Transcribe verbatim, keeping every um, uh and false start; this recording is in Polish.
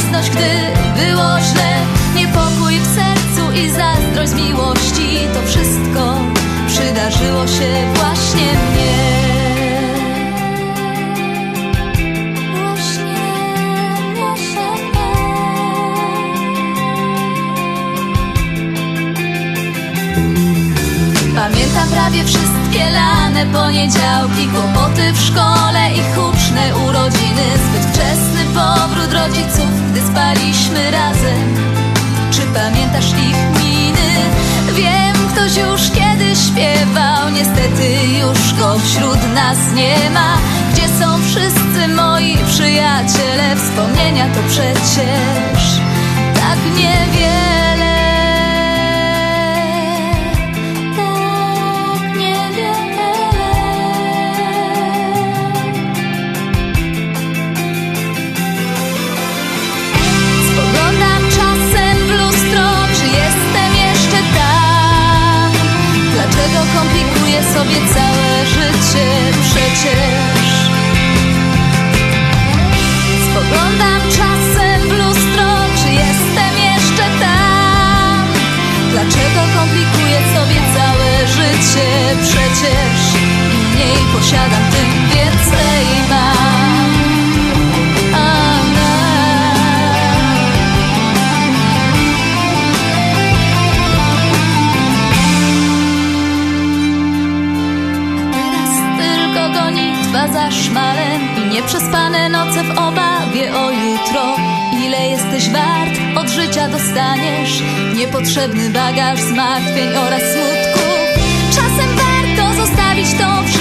obecność, gdy było źle. Niepokój w sercu i zazdrość z miłości, to wszystko przydarzyło się właśnie mnie. Pamiętam prawie wszystkie lane poniedziałki, kłopoty w szkole i huczne urodziny, zbyt wczesny powrót rodziców, gdy spaliśmy razem. Czy pamiętasz ich miny? Wiem, ktoś już kiedyś śpiewał, niestety już go wśród nas nie ma. Gdzie są wszyscy moi przyjaciele? Wspomnienia to przecież tak niewiele. Dlaczego komplikuję sobie całe życie przecież? Spoglądam czasem w lustro, czy jestem jeszcze tam? Dlaczego komplikuję sobie całe życie przecież? Im mniej posiadam, tym więcej mam. Za szmalem i nieprzespane noce w obawie o jutro. Ile jesteś wart, od życia dostaniesz niepotrzebny bagaż zmartwień oraz smutków. Czasem warto zostawić to